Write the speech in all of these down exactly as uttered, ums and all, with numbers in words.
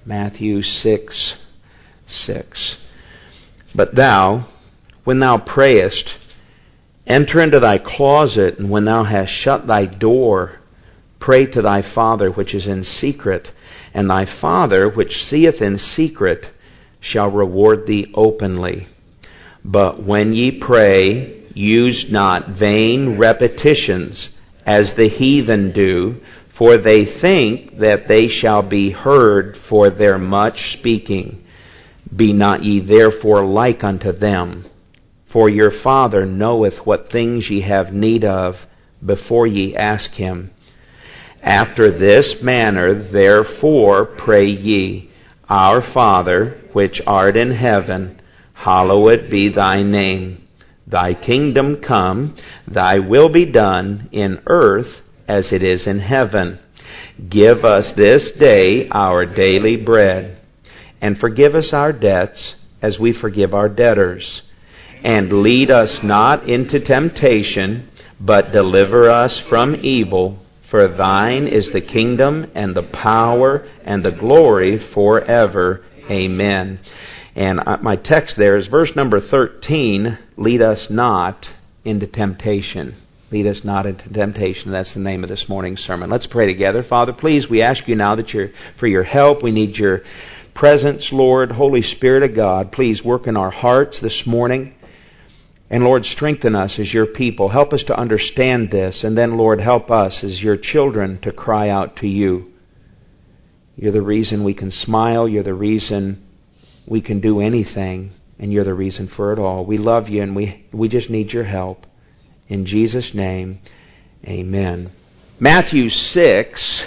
Matthew six, six. But thou, when thou prayest, enter into thy closet, and when thou hast shut thy door, pray to thy Father which is in secret, and thy Father which seeth in secret shall reward thee openly. But when ye pray, use not vain repetitions, as the heathen do, for they think that they shall be heard for their much speaking. Be not ye therefore like unto them, for your Father knoweth what things ye have need of before ye ask Him. After this manner therefore pray ye, Our Father, which art in heaven, hallowed be thy name. Thy kingdom come, thy will be done in earth as it is in heaven. Give us this day our daily bread, and forgive us our debts as we forgive our debtors. And lead us not into temptation, but deliver us from evil. For thine is the kingdom and the power and the glory forever. Amen. And my text there is verse number thirteen, lead us not into temptation. Lead us not into temptation. That's the name of this morning's sermon. Let's pray together. Father, please, we ask you now that you're for your help. We need your presence, Lord. Holy Spirit of God, please work in our hearts this morning. And Lord, strengthen us as your people. Help us to understand this. And then, Lord, help us as your children to cry out to you. You're the reason we can smile. You're the reason we can do anything. And you're the reason for it all. We love you, and we, we just need your help. In Jesus' name, amen. Matthew six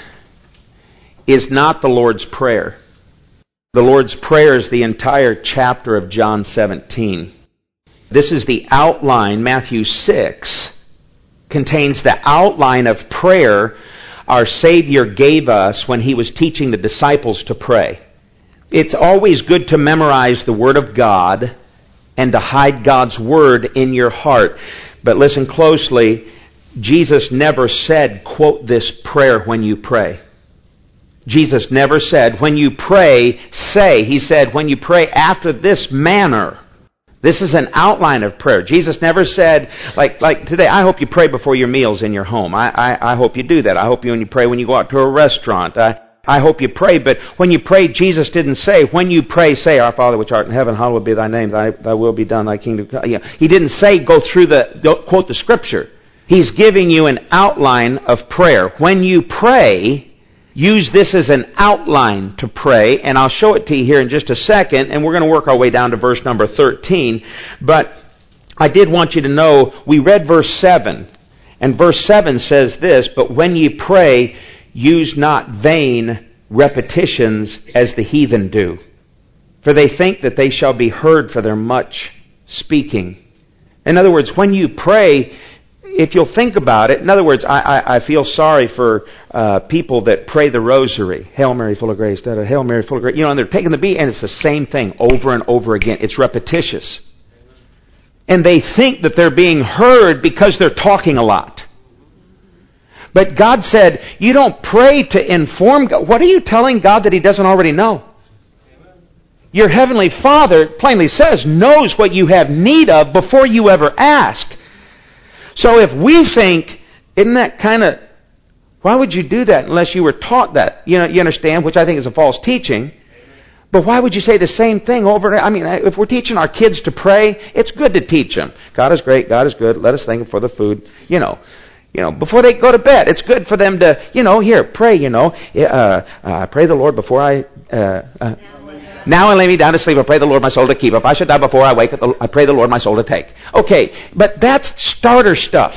is not the Lord's Prayer. The Lord's Prayer is the entire chapter of John seventeen. This is the outline. Matthew six contains the outline of prayer our Savior gave us when He was teaching the disciples to pray. It's always good to memorize the Word of God and to hide God's Word in your heart. But listen closely, Jesus never said, quote this prayer when you pray. Jesus never said, when you pray, say. He said, when you pray after this manner. This is an outline of prayer. Jesus never said, like like today, I hope you pray before your meals in your home. I, I, I hope you do that. I hope you when you pray when you go out to a restaurant. I, I hope you pray. But when you pray, Jesus didn't say, when you pray, say, Our Father which art in heaven, hallowed be thy name. Thy, thy will be done, thy kingdom come. You know, he didn't say, go through the, quote the Scripture. He's giving you an outline of prayer. When you pray, use this as an outline to pray, and I'll show it to you here in just a second, and we're going to work our way down to verse number thirteen. But I did want you to know, we read verse seven, and verse seven says this, but when ye pray, use not vain repetitions as the heathen do, for they think that they shall be heard for their much speaking. In other words, when you pray, if you'll think about it, in other words, I, I, I feel sorry for uh, people that pray the rosary. Hail Mary, full of grace. Da, da, Hail Mary, full of grace. You know, and they're taking the beat, and it's the same thing over and over again. It's repetitious. And they think that they're being heard because they're talking a lot. But God said, you don't pray to inform God. What are you telling God that He doesn't already know? Your Heavenly Father, plainly says, knows what you have need of before you ever ask. So if we think, isn't that kind of, why would you do that unless you were taught that? You know, you understand, which I think is a false teaching. But why would you say the same thing over and over? I mean, if we're teaching our kids to pray, it's good to teach them. God is great, God is good, let us thank Him for the food. You know, you know, before they go to bed, it's good for them to, you know, here, pray, you know. Uh, uh, pray the Lord before I... Uh, uh, Now I lay me down to sleep, I pray the Lord my soul to keep. If I should die before I wake, I pray the Lord my soul to take. Okay, but that's starter stuff.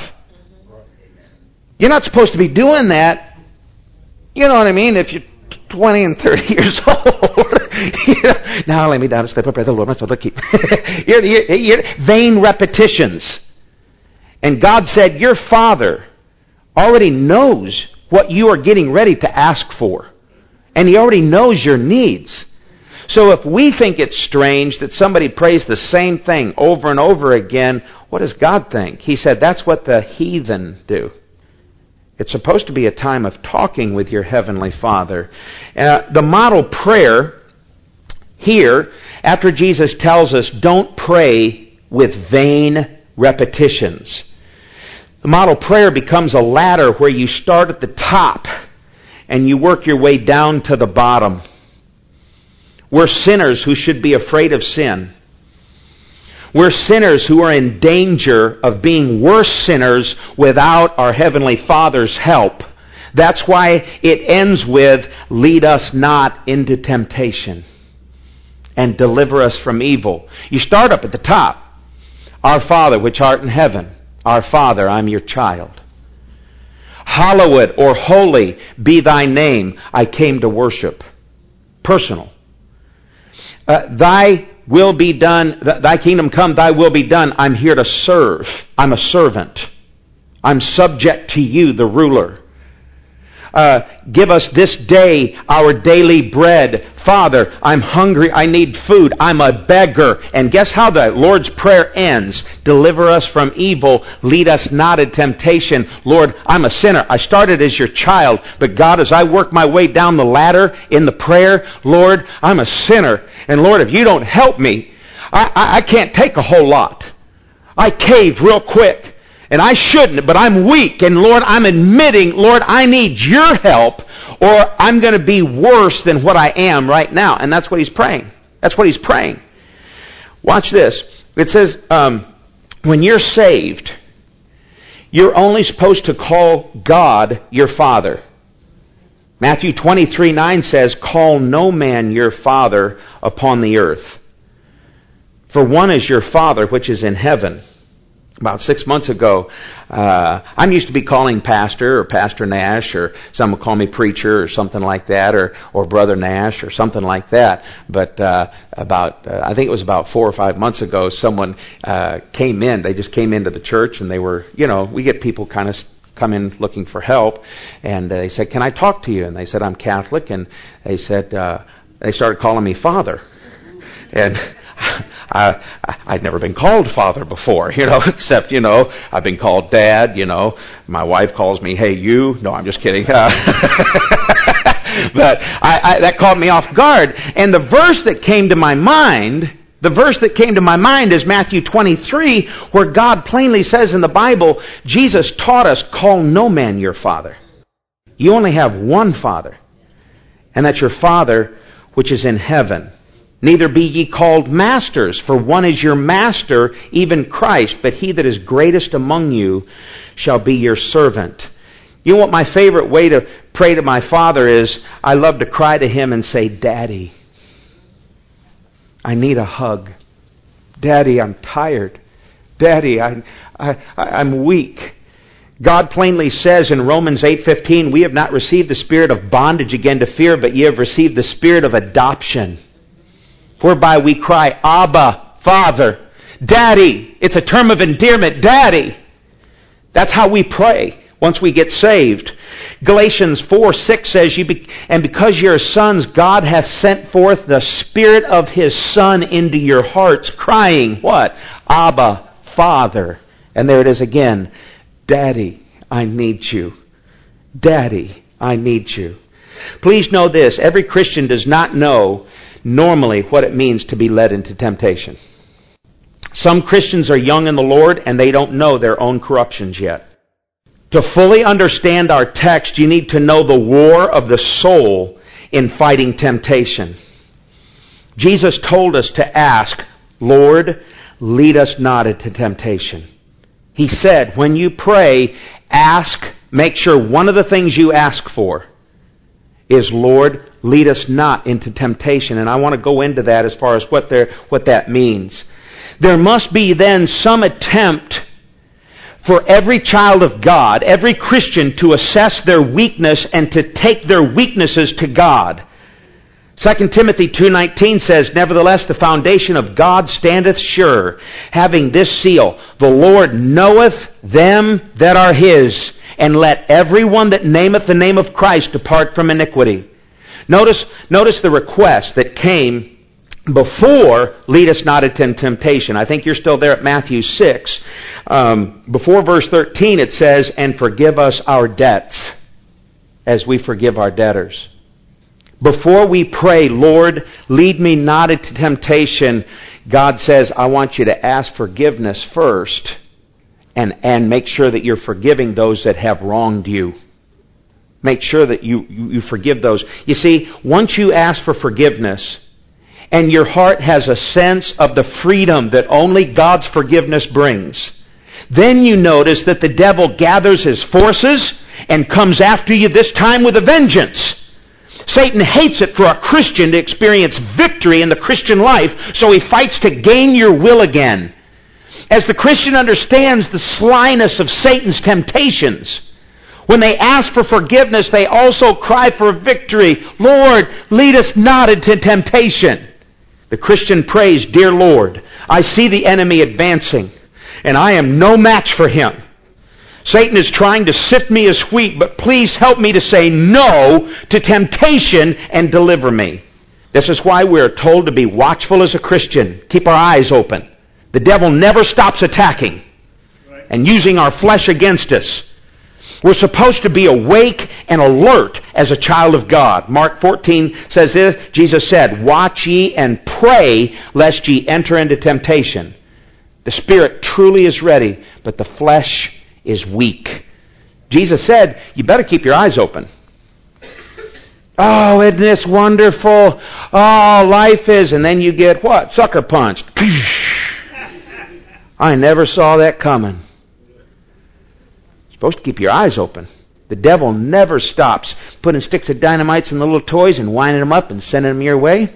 You're not supposed to be doing that. You know what I mean? If you're twenty and thirty years old. You know, now I lay me down to sleep, I pray the Lord my soul to keep. you're, you're, you're vain repetitions. And God said, your Father already knows what you are getting ready to ask for. And He already knows your needs. So if we think it's strange that somebody prays the same thing over and over again, what does God think? He said that's what the heathen do. It's supposed to be a time of talking with your Heavenly Father. Uh, the model prayer here, after Jesus tells us don't pray with vain repetitions, the model prayer becomes a ladder where you start at the top and you work your way down to the bottom. We're sinners who should be afraid of sin. We're sinners who are in danger of being worse sinners without our Heavenly Father's help. That's why it ends with, lead us not into temptation and deliver us from evil. You start up at the top. Our Father, which art in heaven. Our Father, I'm your child. Hallowed or holy be thy name. I came to worship. Personal. Uh, thy will be done, thy kingdom come, thy will be done. I'm here to serve. I'm a servant. I'm subject to you, the ruler. Uh, give us this day our daily bread. Father, I'm hungry. I need food. I'm a beggar. And guess how the Lord's Prayer ends? Deliver us from evil. Lead us not in temptation. Lord, I'm a sinner. I started as your child. But God, as I work my way down the ladder in the prayer, Lord, I'm a sinner. And Lord, if you don't help me, I, I, I can't take a whole lot. I cave real quick. And I shouldn't, but I'm weak. And Lord, I'm admitting, Lord, I need your help, or I'm going to be worse than what I am right now. And that's what he's praying. That's what he's praying. Watch this. It says, um, when you're saved, you're only supposed to call God your Father. Matthew twenty-three nine says, call no man your father upon the earth. For one is your Father which is in heaven. About six months ago, uh, I'm used to be calling Pastor or Pastor Nash, or some will call me Preacher or something like that, or or Brother Nash or something like that. But uh, about, uh, I think it was about four or five months ago, someone uh, came in. They just came into the church, and they were, you know, we get people kind of come in looking for help, and uh, they said, "Can I talk to you?" And they said, "I'm Catholic," and they said, uh, they started calling me Father, and I, I'd never been called Father before, you know, except, you know, I've been called Dad, you know. My wife calls me, hey, you. No, I'm just kidding. Uh, but I, I, that caught me off guard. And the verse that came to my mind, the verse that came to my mind is Matthew twenty-three, where God plainly says in the Bible, Jesus taught us, call no man your father. You only have one Father, and that's your Father which is in heaven. Neither be ye called masters, for one is your master, even Christ. But he that is greatest among you shall be your servant. You know what my favorite way to pray to my Father is? I love to cry to Him and say, Daddy, I need a hug. Daddy, I'm tired. Daddy, I, I, I'm weak. God plainly says in Romans eight fifteen, we have not received the spirit of bondage again to fear, but ye have received the spirit of adoption, whereby we cry, Abba, Father, Daddy. It's a term of endearment, Daddy. That's how we pray once we get saved. Galatians four six says, "You be, and because you are sons, God hath sent forth the Spirit of His Son into your hearts, crying," what? Abba, Father. And there it is again. Daddy, I need you. Daddy, I need you. Please know this. Every Christian does not know normally what it means to be led into temptation. Some Christians are young in the Lord and they don't know their own corruptions yet. To fully understand our text, you need to know the war of the soul in fighting temptation. Jesus told us to ask, Lord, lead us not into temptation. He said, when you pray, ask, make sure one of the things you ask for is, Lord, lead us not into temptation. And I want to go into that as far as what there, what that means. There must be then some attempt for every child of God, every Christian, to assess their weakness and to take their weaknesses to God. Second Timothy two nineteen says, "Nevertheless, the foundation of God standeth sure, having this seal, the Lord knoweth them that are His, and let everyone that nameth the name of Christ depart from iniquity." Notice, notice the request that came before, lead us not into temptation. I think you're still there at Matthew six. Um, before verse thirteen it says, and forgive us our debts as we forgive our debtors. Before we pray, Lord, lead me not into temptation, God says, I want you to ask forgiveness first and, and make sure that you're forgiving those that have wronged you. Make sure that you, you, you forgive those. You see, once you ask for forgiveness and your heart has a sense of the freedom that only God's forgiveness brings, then you notice that the devil gathers his forces and comes after you, this time with a vengeance. Satan hates it for a Christian to experience victory in the Christian life, so he fights to gain your will again. As the Christian understands the slyness of Satan's temptations, when they ask for forgiveness, they also cry for victory. Lord, lead us not into temptation. The Christian prays, Dear Lord, I see the enemy advancing, and I am no match for him. Satan is trying to sift me as wheat, but please help me to say no to temptation and deliver me. This is why we are told to be watchful as a Christian. Keep our eyes open. The devil never stops attacking and using our flesh against us. We're supposed to be awake and alert as a child of God. Mark fourteen says this, Jesus said, Watch ye and pray lest ye enter into temptation. The spirit truly is ready, but the flesh is weak. Jesus said, you better keep your eyes open. Oh, isn't this wonderful? Oh, life is, and then you get what? Sucker punched. I never saw that coming. You're supposed to keep your eyes open. The devil never stops putting sticks of dynamites in the little toys and winding them up and sending them your way.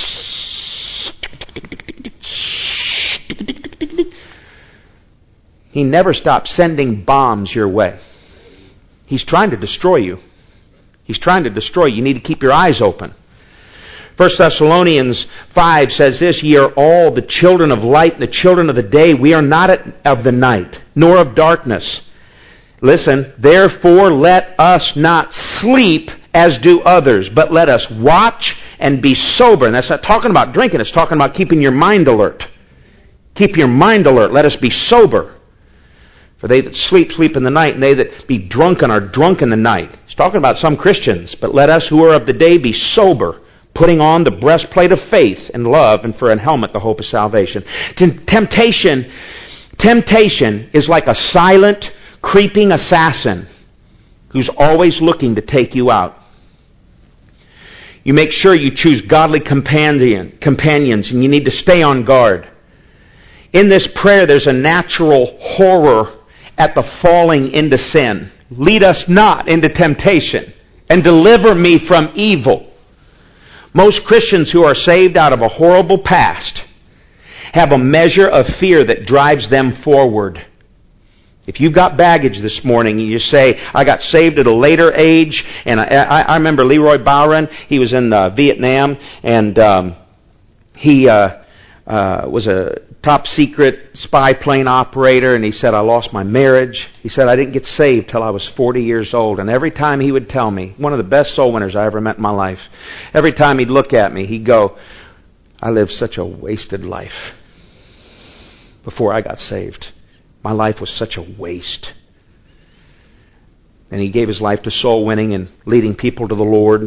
He never stops sending bombs your way. He's trying to destroy you. He's trying to destroy you. You need to keep your eyes open. First Thessalonians five says this, Ye are all the children of light and the children of the day. We are not of the night, nor of darkness. Listen, therefore let us not sleep as do others, but let us watch and be sober. And that's not talking about drinking. It's talking about keeping your mind alert. Keep your mind alert. Let us be sober. For they that sleep, sleep in the night, and they that be drunken are drunk in the night. He's talking about some Christians. But let us who are of the day be sober, putting on the breastplate of faith and love, and for a helmet the hope of salvation. Temptation, temptation is like a silent, creeping assassin who's always looking to take you out. You make sure you choose godly companion, companions, and you need to stay on guard. In this prayer, there's a natural horror at the falling into sin. Lead us not into temptation, and deliver me from evil. Most Christians who are saved out of a horrible past have a measure of fear that drives them forward. If you've got baggage this morning and you say, I got saved at a later age, and I, I, I remember Leroy Bowron, he was in uh, Vietnam, and um, he uh, uh, was a top secret spy plane operator, and he said, I lost my marriage. He said, I didn't get saved till I was forty years old. And every time he would tell me, one of the best soul winners I ever met in my life, every time he'd look at me, he'd go, I lived such a wasted life before I got saved. My life was such a waste. And he gave his life to soul winning and leading people to the Lord.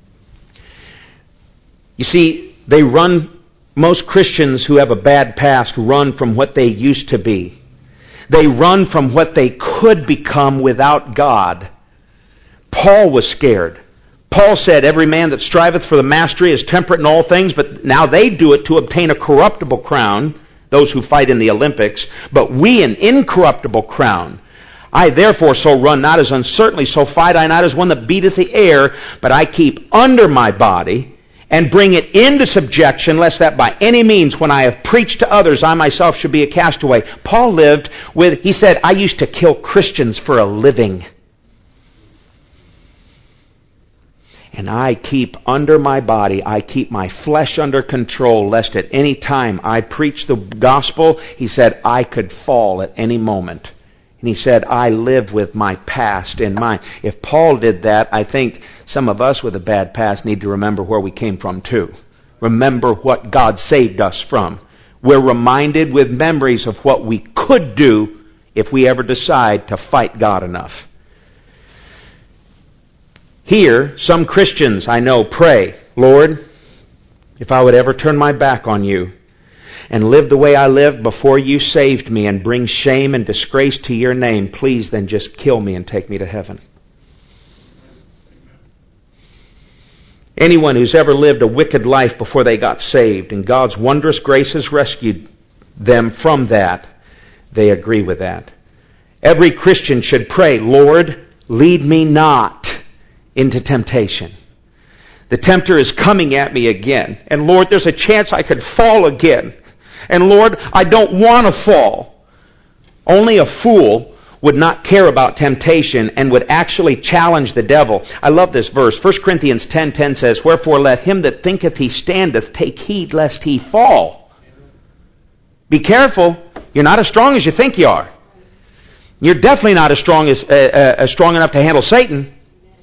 You see, they run, most Christians who have a bad past run from what they used to be. They run from what they could become without God. Paul was scared. Paul said, every man that striveth for the mastery is temperate in all things, but now they do it to obtain a corruptible crown, those who fight in the Olympics, but we an incorruptible crown. I therefore so run not as uncertainly, so fight I not as one that beateth the air, but I keep under my body, and bring it into subjection, lest that by any means, when I have preached to others, I myself should be a castaway. Paul lived with, he said, I used to kill Christians for a living. And I keep under my body, I keep my flesh under control, lest at any time I preach the gospel, he said, I could fall at any moment. And he said, I live with my past in mind. If Paul did that, I think some of us with a bad past need to remember where we came from too. Remember what God saved us from. We're reminded with memories of what we could do if we ever decide to fight God enough. Here, some Christians I know pray, Lord, if I would ever turn my back on you and live the way I lived before you saved me and bring shame and disgrace to your name, please then just kill me and take me to heaven. Anyone who's ever lived a wicked life before they got saved and God's wondrous grace has rescued them from that, they agree with that. Every Christian should pray, Lord, lead me not into temptation. The tempter is coming at me again. And Lord, there's a chance I could fall again. And Lord, I don't want to fall. Only a fool would not care about temptation and would actually challenge the devil. I love this verse. First Corinthians ten ten says, Wherefore let him that thinketh he standeth take heed lest he fall. Be careful. You're not as strong as you think you are. You're definitely not as strong as uh, uh, as strong enough to handle Satan.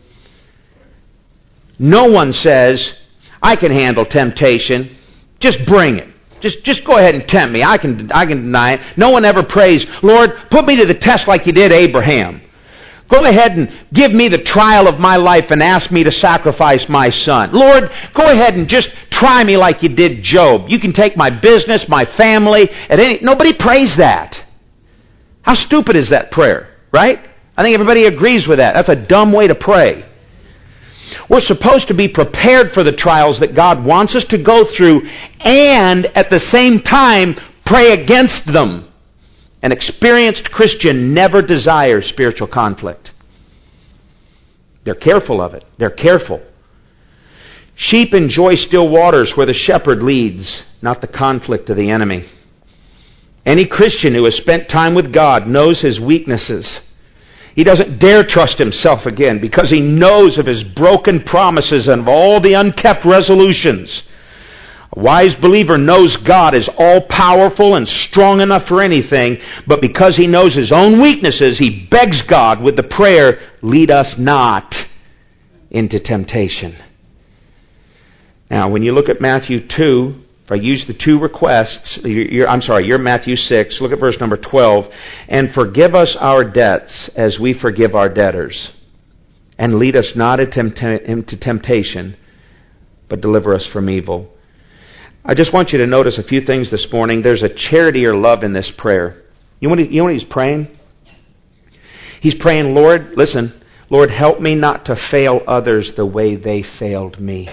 No one says, I can handle temptation. Just bring it. Just just go ahead and tempt me. I can I can deny it. No one ever prays, Lord, put me to the test like you did Abraham. Go ahead and give me the trial of my life and ask me to sacrifice my son. Lord, go ahead and just try me like you did Job. You can take my business, my family, at any nobody prays that. How stupid is that prayer, right? I think everybody agrees with that. That's a dumb way to pray. We're supposed to be prepared for the trials that God wants us to go through and at the same time pray against them. An experienced Christian never desires spiritual conflict. They're careful of it. They're careful. Sheep enjoy still waters where the shepherd leads, not the conflict of the enemy. Any Christian who has spent time with God knows his weaknesses. He doesn't dare trust himself again because he knows of his broken promises and of all the unkept resolutions. A wise believer knows God is all-powerful and strong enough for anything, but because he knows his own weaknesses, he begs God with the prayer, lead us not into temptation. Now, when you look at Matthew two, if I use the two requests, you're, you're, I'm sorry, you're Matthew six, look at verse number twelve. And forgive us our debts as we forgive our debtors. And lead us not into temptation, but deliver us from evil. I just want you to notice a few things this morning. There's a charity or love in this prayer. You know what, he, you know what he's praying? He's praying, Lord, listen, Lord, help me not to fail others the way they failed me.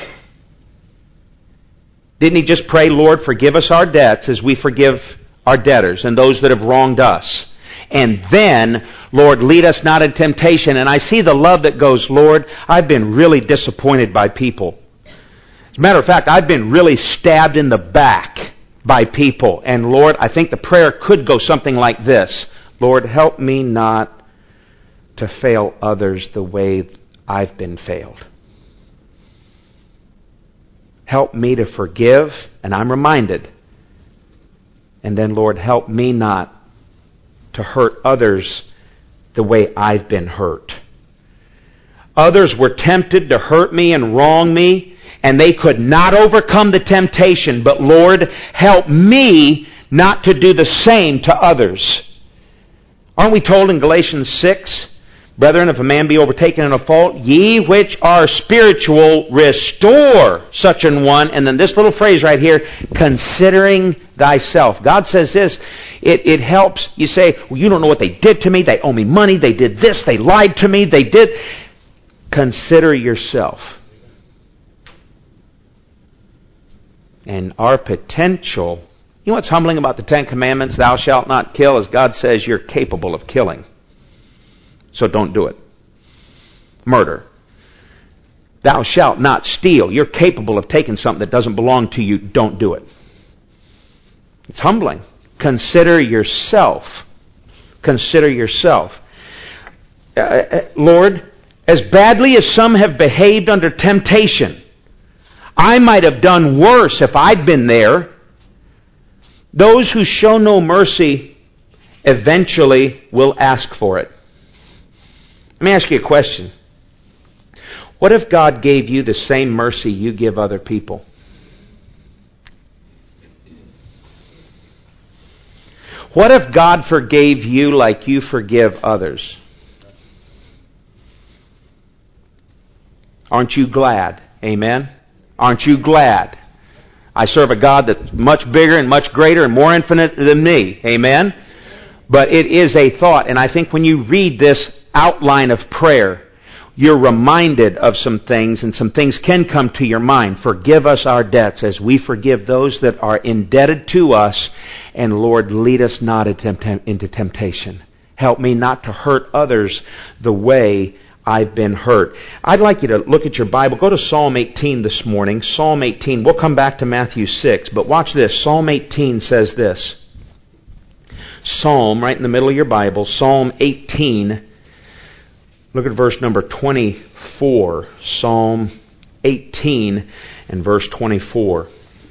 Didn't he just pray, Lord, forgive us our debts as we forgive our debtors and those that have wronged us? And then, Lord, lead us not in temptation. And I see the love that goes, Lord, I've been really disappointed by people. As a matter of fact, I've been really stabbed in the back by people. And Lord, I think the prayer could go something like this. Lord, help me not to fail others the way I've been failed. Help me to forgive, and I'm reminded. And then, Lord, help me not to hurt others the way I've been hurt. Others were tempted to hurt me and wrong me, and they could not overcome the temptation. But, Lord, help me not to do the same to others. Aren't we told in Galatians six, Brethren, if a man be overtaken in a fault, ye which are spiritual, restore such an one. And then this little phrase right here, considering thyself. God says this, it, it helps. You say, well, you don't know what they did to me. They owe me money. They did this. They lied to me. They did. Consider yourself. And our potential, you know what's humbling about the Ten Commandments, thou shalt not kill, is God says you're capable of killing. So don't do it. Murder. Thou shalt not steal. You're capable of taking something that doesn't belong to you. Don't do it. It's humbling. Consider yourself. Consider yourself. Uh, Lord, as badly as some have behaved under temptation, I might have done worse if I'd been there. Those who show no mercy eventually will ask for it. Let me ask you a question. What if God gave you the same mercy you give other people? What if God forgave you like you forgive others? Aren't you glad? Amen? Aren't you glad? I serve a God that's much bigger and much greater and more infinite than me. Amen? But it is a thought, and I think when you read this outline of prayer, you're reminded of some things, and some things can come to your mind. Forgive us our debts as we forgive those that are indebted to us, and Lord, lead us not into temptation. Help me not to hurt others the way I've been hurt. I'd like you to look at your Bible. Go to Psalm eighteen this morning. Psalm eighteen. We'll come back to Matthew six, but watch this. Psalm eighteen says this. Psalm, right in the middle of your Bible, Psalm eighteen. Look at verse number twenty-four. Psalm eighteen and verse twenty-four.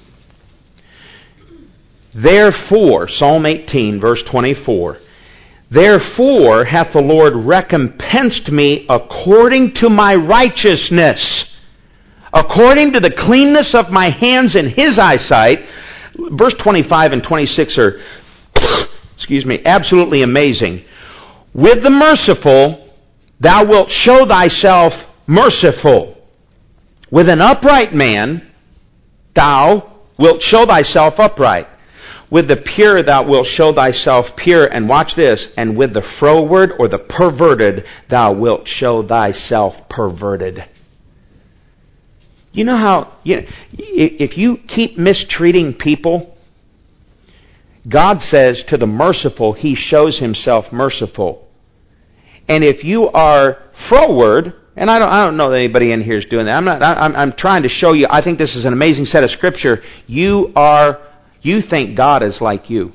Therefore, Psalm eighteen, verse twenty-four. Therefore hath the Lord recompensed me according to my righteousness, according to the cleanness of my hands in His eyesight. Verse twenty-five and twenty-six are, excuse me, absolutely amazing. With the merciful, thou wilt show thyself merciful. With an upright man, thou wilt show thyself upright. With the pure thou wilt show thyself pure. And watch this. And with the froward or the perverted thou wilt show thyself perverted. You know how, you know, if you keep mistreating people, God says to the merciful, He shows Himself merciful. And if you are froward, and I don't, I don't know that anybody in here is doing that. I'm not. I'm, I'm trying to show you. I think this is an amazing set of Scripture. You are. You think God is like you,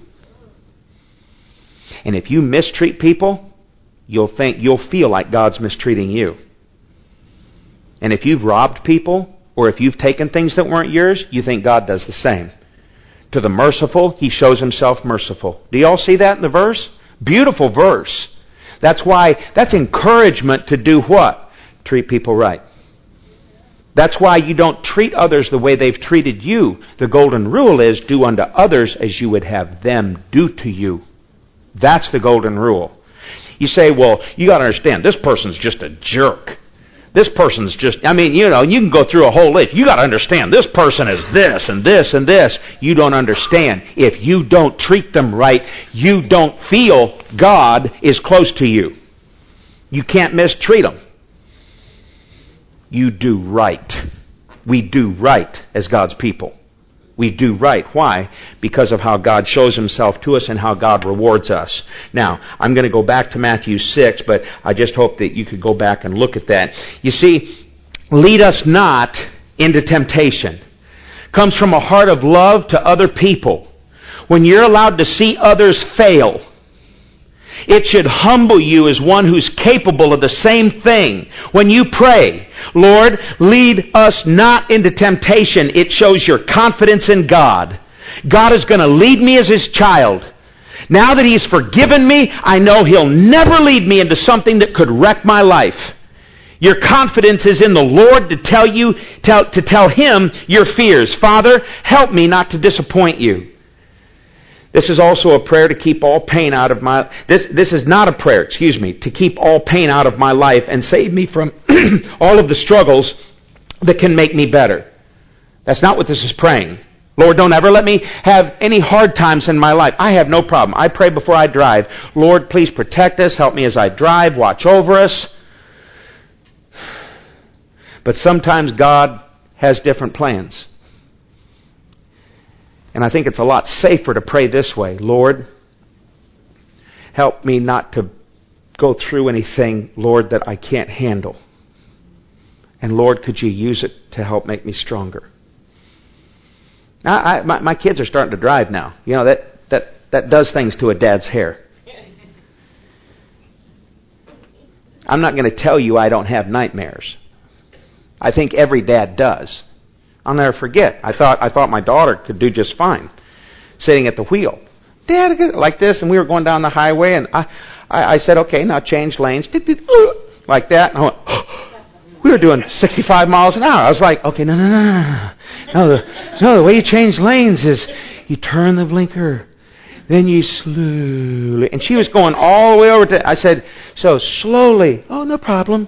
and if you mistreat people, you'll think you'll feel like God's mistreating you. And if you've robbed people, or if you've taken things that weren't yours, you think God does the same. To the merciful, He shows Himself merciful. Do you all see that in the verse? Beautiful verse. That's why, that's encouragement to do what? Treat people right. That's why you don't treat others the way they've treated you. The golden rule is, do unto others as you would have them do to you. That's the golden rule. You say, well, you got to understand, this person's just a jerk. This person's just, I mean, you know, you can go through a whole list. You got to understand, this person is this and this and this. You don't understand. If you don't treat them right, you don't feel God is close to you. You can't mistreat them. You do right. We do right as God's people. We do right. Why? Because of how God shows Himself to us and how God rewards us. Now, I'm going to go back to Matthew six, but I just hope that you could go back and look at that. You see, lead us not into temptation. Comes from a heart of love to other people. When you're allowed to see others fail, it should humble you as one who's capable of the same thing. When you pray, Lord, lead us not into temptation, it shows your confidence in God. God is going to lead me as His child. Now that He's forgiven me, I know He'll never lead me into something that could wreck my life. Your confidence is in the Lord to tell you, tell, to tell Him your fears. Father, help me not to disappoint you. This is also a prayer to keep all pain out of my... This, this is not a prayer, excuse me, to keep all pain out of my life and save me from all of the struggles that can make me better. That's not what this is praying. Lord, don't ever let me have any hard times in my life. I have no problem. I pray before I drive. Lord, please protect us. Help me as I drive. Watch over us. But sometimes God has different plans. And I think it's a lot safer to pray this way. Lord, help me not to go through anything, Lord, that I can't handle. And Lord, could you use it to help make me stronger? Now, I, my, my kids are starting to drive now. You know, that, that, that does things to a dad's hair. I'm not going to tell you I don't have nightmares. I think every dad does. I'll never forget. I thought I thought my daughter could do just fine sitting at the wheel. Dad, like this, and we were going down the highway, and I, I, I said, okay, now change lanes. Like that. And I went, oh. We were doing sixty-five miles an hour. I was like, okay, no, no, no, no. No, the, no, the way you change lanes is you turn the blinker, Then you slowly, and she was going all the way over to, I said, so slowly, oh, no problem.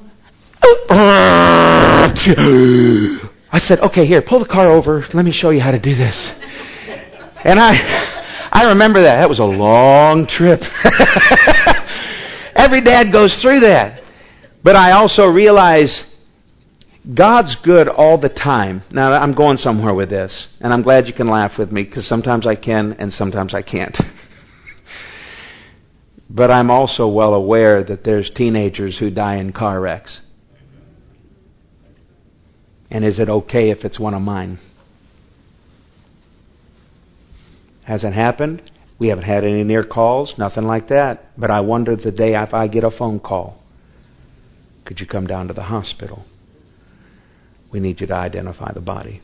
I said, okay, here, pull the car over. Let me show you how to do this. And I, I remember that. That was a long trip. Every dad goes through that. But I also realize God's good all the time. Now, I'm going somewhere with this, and I'm glad you can laugh with me, because sometimes I can and sometimes I can't. But I'm also well aware that there's teenagers who die in car wrecks. And is it okay if it's one of mine? Hasn't happened. We haven't had any near calls, nothing like that. But I wonder the day if I get a phone call, could you come down to the hospital? We need you to identify the body.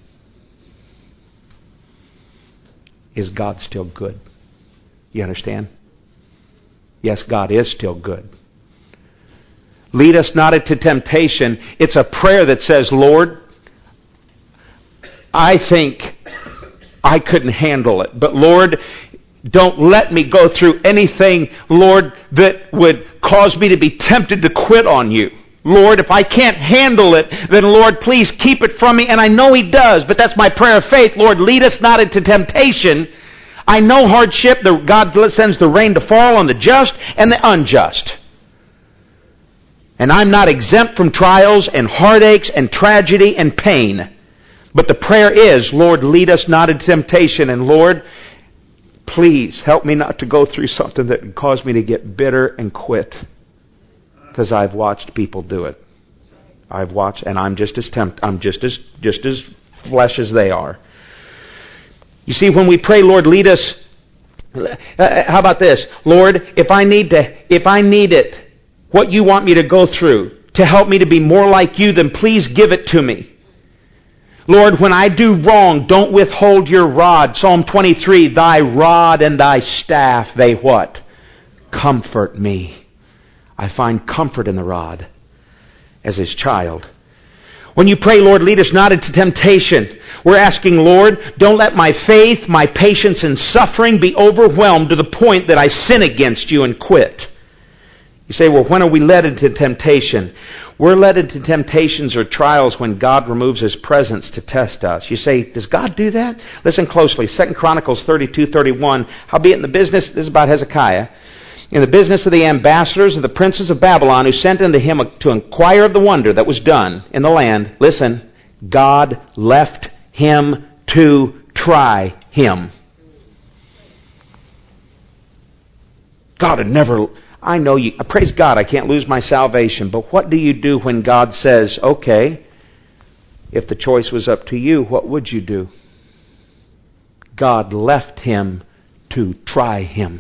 Is God still good? You understand? Yes, God is still good. Lead us not into temptation. It's a prayer that says, Lord, I think I couldn't handle it. But Lord, don't let me go through anything, Lord, that would cause me to be tempted to quit on you. Lord, if I can't handle it, then Lord, please keep it from me. And I know He does, but that's my prayer of faith. Lord, lead us not into temptation. I know hardship. God sends the rain to fall on the just and the unjust. And I'm not exempt from trials and heartaches and tragedy and pain. But the prayer is, Lord, lead us not into temptation. And Lord, please help me not to go through something that would cause me to get bitter and quit. Because I've watched people do it. I've watched, and I'm just as tempted. I'm just as just as flesh as they are. You see, when we pray, Lord, lead us. Uh, how about this, Lord? If I need to, if I need it, what you want me to go through to help me to be more like you, then please give it to me. Lord, when I do wrong, don't withhold your rod. Psalm twenty-three, thy rod and thy staff, they what? Comfort me. I find comfort in the rod as His child. When you pray, Lord, lead us not into temptation, we're asking, Lord, don't let my faith, my patience, and suffering be overwhelmed to the point that I sin against you and quit. You say, well, when are we led into temptation? We're led into temptations or trials when God removes His presence to test us. You say, does God do that? Listen closely. Second Chronicles thirty-two thirty-one. Howbeit in the business, this is about Hezekiah, in the business of the ambassadors of the princes of Babylon who sent unto him to inquire of the wonder that was done in the land, listen, God left him to try him. God had never... I know you, praise God, I can't lose my salvation, but what do you do when God says, okay, if the choice was up to you, what would you do? God left him to try him.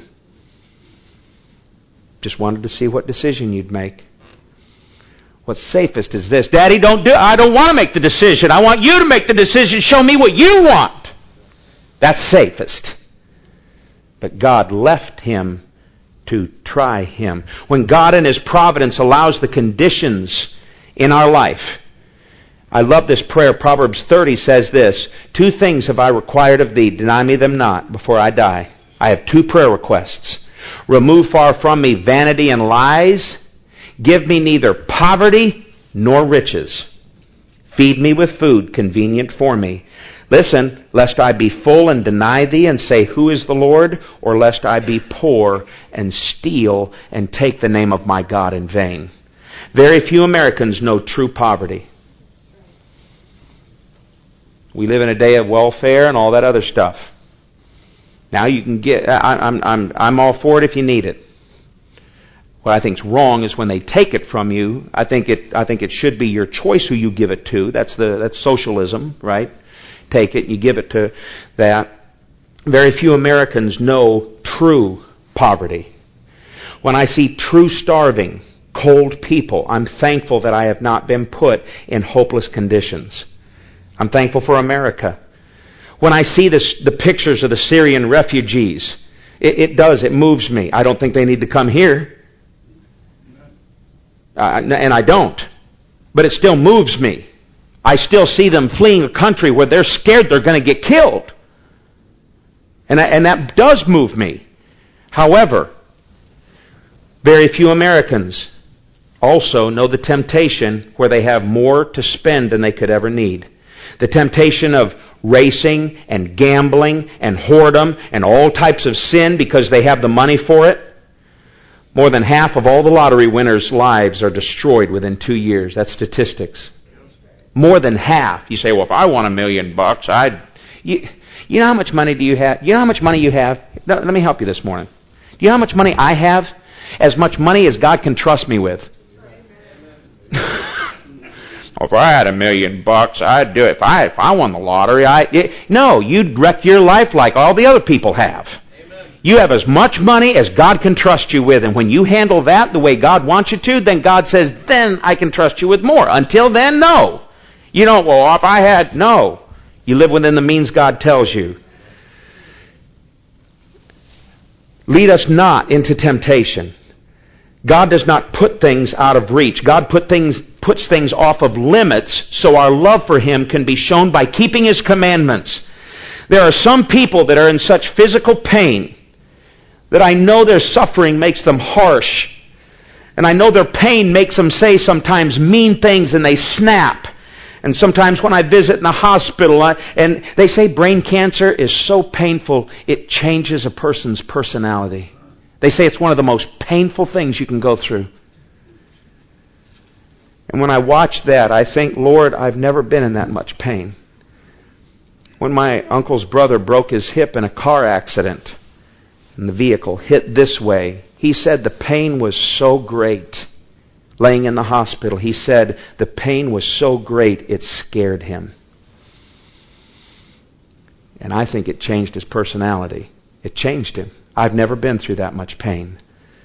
Just wanted to see what decision you'd make. What's safest is this. Daddy, don't do I don't want to make the decision. I want you to make the decision. Show me what you want. That's safest. But God left him to try him. When God in His providence allows the conditions in our life. I love this prayer. Proverbs thirty says this, two things have I required of thee, deny me them not before I die. I have two prayer requests. Remove far from me vanity and lies. Give me neither poverty nor riches. Feed me with food convenient for me. Listen, lest I be full and deny thee and say, who is the Lord? Or lest I be poor and steal and take the name of my God in vain. Very few Americans know true poverty. We live in a day of welfare and all that other stuff. Now you can get, I, I'm, I'm, I'm all for it if you need it. What I think is wrong is when they take it from you. I think it, I think it should be your choice who you give it to. That's the, that's socialism, right? Take it, you give it to that. Very few Americans know true poverty. When I see true starving, cold people, I'm thankful that I have not been put in hopeless conditions. I'm thankful for America. When I see this, the pictures of the Syrian refugees, it, it does, it moves me. I don't think they need to come here. Uh, and I don't. But it still moves me. I still see them fleeing a country where they're scared they're going to get killed. And, I, and that does move me. However, very few Americans also know the temptation where they have more to spend than they could ever need. The temptation of racing and gambling and whoredom and all types of sin because they have the money for it. More than half of all the lottery winners' lives are destroyed within two years. That's statistics. More than half. You say, well, if I won a million bucks, I'd... You, you know how much money do you have? You know how much money you have? Let me help you this morning. Do you know how much money I have? As much money as God can trust me with. If I had a million bucks, I'd do it. If I if I won the lottery, I it, no, you'd wreck your life like all the other people have. Amen. You have as much money as God can trust you with, and when you handle that the way God wants you to, then God says, then I can trust you with more. Until then, no. You don't, well, if I had, no. You live within the means God tells you. Lead us not into temptation. God does not put things out of reach. God put things, puts things off of limits so our love for Him can be shown by keeping His commandments. There are some people that are in such physical pain that I know their suffering makes them harsh. And I know their pain makes them say sometimes mean things and they snap. And sometimes when I visit in the hospital, I, and they say brain cancer is so painful, it changes a person's personality. They say it's one of the most painful things you can go through. And when I watch that, I think, Lord, I've never been in that much pain. When my uncle's brother broke his hip in a car accident, and the vehicle hit this way, he said the pain was so great. Laying in the hospital, he said the pain was so great it scared him. And I think it changed his personality. It changed him. I've never been through that much pain.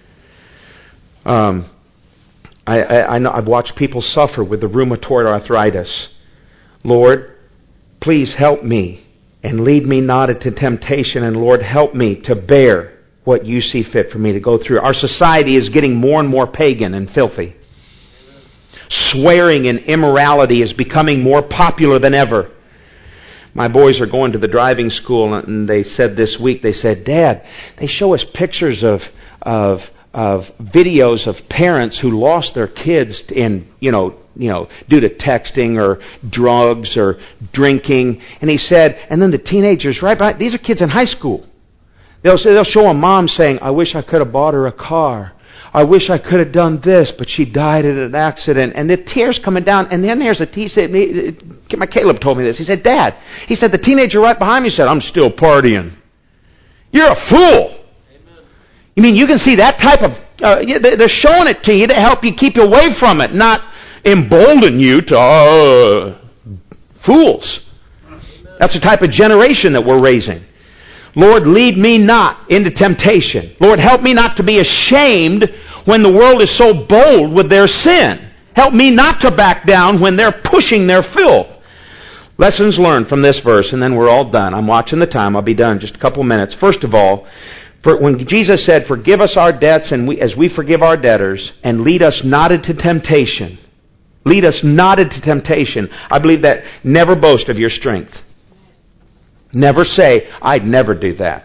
Um, I, I, I know I've watched people suffer with the rheumatoid arthritis. Lord, please help me and lead me not into temptation, and Lord, help me to bear what you see fit for me to go through. Our society is getting more and more pagan and filthy. Swearing and immorality is becoming more popular than ever. My boys are going to the driving school, and they said this week, they said, Dad, they show us pictures of of of videos of parents who lost their kids in, you know, you know, due to texting or drugs or drinking. And he said, and then the teenagers right behind, these are kids in high school. They'll say, they'll show a mom saying, I wish I could have bought her a car. I wish I could have done this, but she died in an accident. And the tears coming down. And then there's a, he said, my Caleb told me this. He said, Dad, he said, the teenager right behind me said, I'm still partying. You're a fool. Amen. You mean you can see that type of, uh, they're showing it to you to help you keep away from it, not embolden you to, uh, fools. Amen. That's the type of generation that we're raising. Lord, lead me not into temptation. Lord, help me not to be ashamed when the world is so bold with their sin. Help me not to back down when they're pushing their filth. Lessons learned from this verse, and then we're all done. I'm watching the time. I'll be done in just a couple minutes. First of all, for when Jesus said, forgive us our debts and we, as we forgive our debtors, and lead us not into temptation. Lead us not into temptation. I believe that never boast of your strength. Never say, I'd never do that.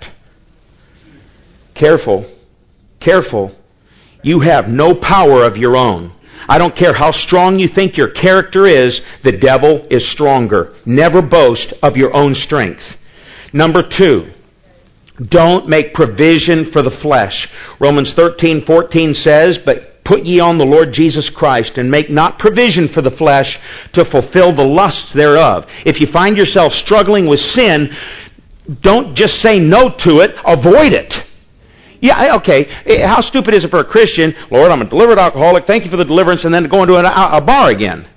Careful. Careful. You have no power of your own. I don't care how strong you think your character is, the devil is stronger. Never boast of your own strength. Number two, don't make provision for the flesh. Romans thirteen fourteen says, but put ye on the Lord Jesus Christ, and make not provision for the flesh to fulfill the lusts thereof. If you find yourself struggling with sin, don't just say no to it, avoid it. Yeah, okay, how stupid is it for a Christian, Lord, I'm a delivered alcoholic, thank you for the deliverance, and then to go into a, a bar again?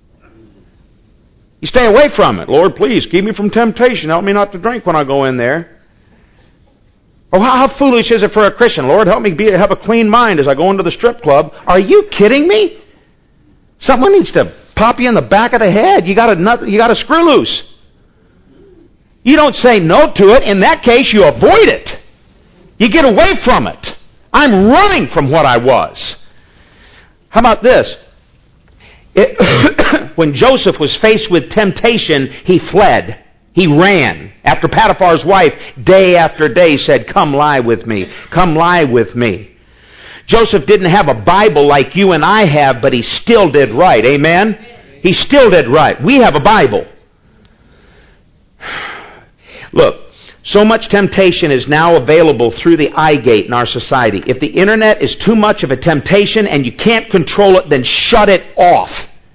You stay away from it. Lord, please, keep me from temptation. Help me not to drink when I go in there. Or how, how foolish is it for a Christian? Lord, help me be, have a clean mind as I go into the strip club. Are you kidding me? Someone needs to pop you in the back of the head. You got a you got a screw loose. You don't say no to it. In that case, you avoid it. You get away from it. I'm running from what I was. How about this? It, when Joseph was faced with temptation, he fled. He ran after Potiphar's wife day after day said, come lie with me, come lie with me. Joseph didn't have a Bible like you and I have, but he still did right. Amen? He still did right. We have a Bible. Look, so much temptation is now available through the eye gate in our society. If the internet is too much of a temptation and you can't control it, then shut it off.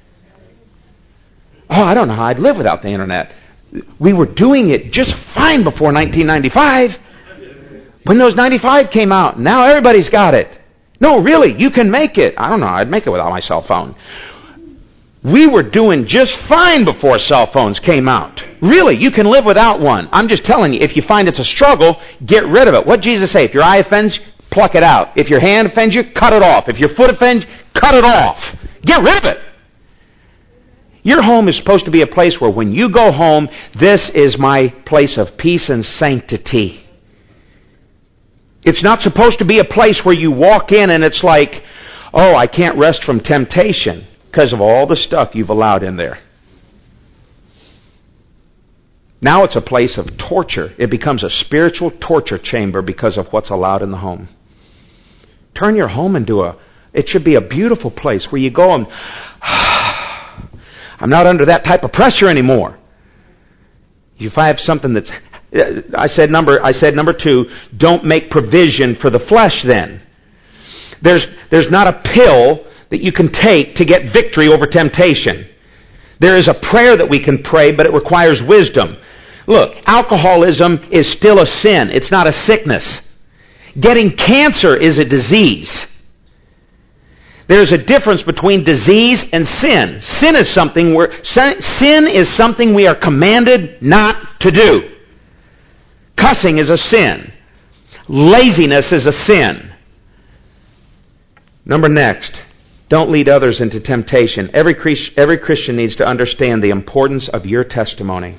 Oh, I don't know how I'd live without the internet. We were doing it just fine before nineteen ninety-five. When those ninety-five came out, now everybody's got it. No, really, you can make it. I don't know, I'd make it without my cell phone. We were doing just fine before cell phones came out. Really, you can live without one. I'm just telling you, if you find it's a struggle, get rid of it. What did Jesus say? If your eye offends, pluck it out. If your hand offends you, cut it off. If your foot offends, cut it off. Get rid of it. Your home is supposed to be a place where when you go home, this is my place of peace and sanctity. It's not supposed to be a place where you walk in and it's like, oh, I can't rest from temptation because of all the stuff you've allowed in there. Now it's a place of torture. It becomes a spiritual torture chamber because of what's allowed in the home. Turn your home into a, it should be a beautiful place where you go and, I'm not under that type of pressure anymore. If I have something that's, I said number, I said number two, don't make provision for the flesh then. There's, there's not a pill that you can take to get victory over temptation. There is a prayer that we can pray, but it requires wisdom. Look, alcoholism is still a sin. It's not a sickness. Getting cancer is a disease. There's a difference between disease and sin. Sin is something where sin is something we are commanded not to do. Cussing is a sin. Laziness is a sin. Number next, don't lead others into temptation. Every every Christian needs to understand the importance of your testimony.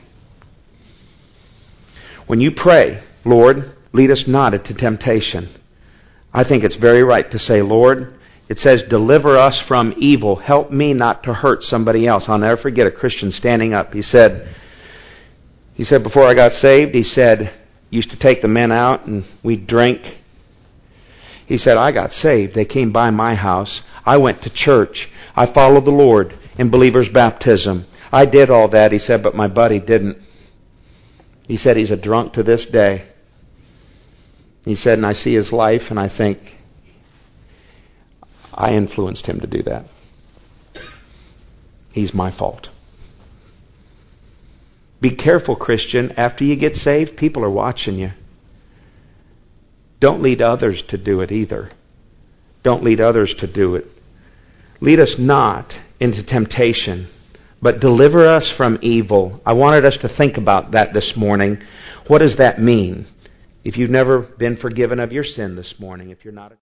When you pray, Lord, lead us not into temptation, I think it's very right to say, Lord, it says, deliver us from evil. Help me not to hurt somebody else. I'll never forget a Christian standing up. He said, he said, before I got saved, he said, used to take the men out and we'd drink. He said, I got saved. They came by my house. I went to church. I followed the Lord in believer's baptism. I did all that, he said, but my buddy didn't. He said he's a drunk to this day. He said, and I see his life and I think, I influenced him to do that. He's my fault. Be careful, Christian. After you get saved, people are watching you. Don't lead others to do it either. Don't lead others to do it. Lead us not into temptation, but deliver us from evil. I wanted us to think about that this morning. What does that mean? If you've never been forgiven of your sin this morning, if you're not a